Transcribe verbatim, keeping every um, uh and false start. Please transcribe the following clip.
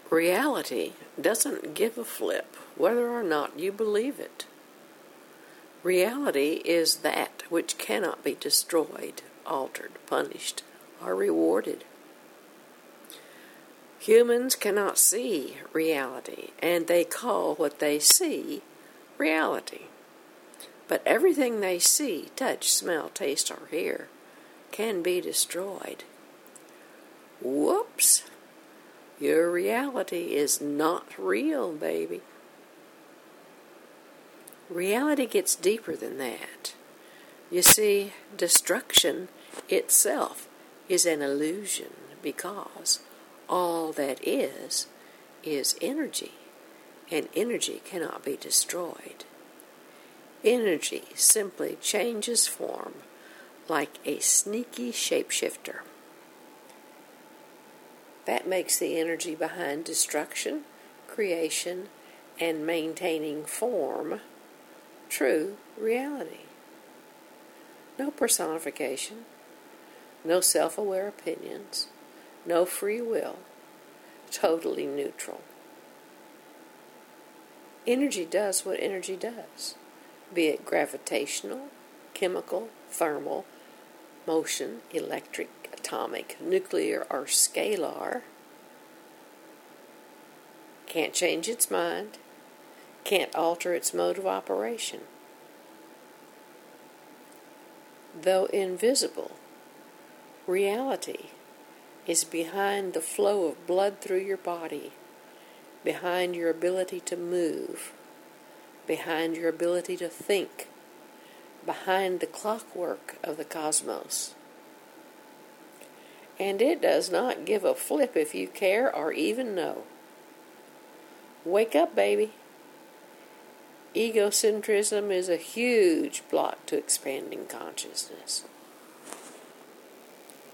Reality doesn't give a flip whether or not you believe it. Reality is that which cannot be destroyed, altered, punished, or rewarded. Humans cannot see reality, and they call what they see reality. But everything they see, touch, smell, taste, or hear can be destroyed. Whoops! Your reality is not real, baby. Reality gets deeper than that. You see, destruction itself is an illusion because all that is, is energy, and energy cannot be destroyed. Energy simply changes form like a sneaky shapeshifter. That makes the energy behind destruction, creation, and maintaining form true reality. No personification, no self-aware opinions, no free will, totally neutral. Energy does what energy does, be it gravitational, chemical, thermal, motion, electric, atomic, nuclear, or scalar. Can't change its mind, can't alter its mode of operation. Though invisible, reality is behind the flow of blood through your body, behind your ability to move, behind your ability to think, behind the clockwork of the cosmos. And it does not give a flip if you care or even know. Wake up, baby. Egocentrism is a huge block to expanding consciousness.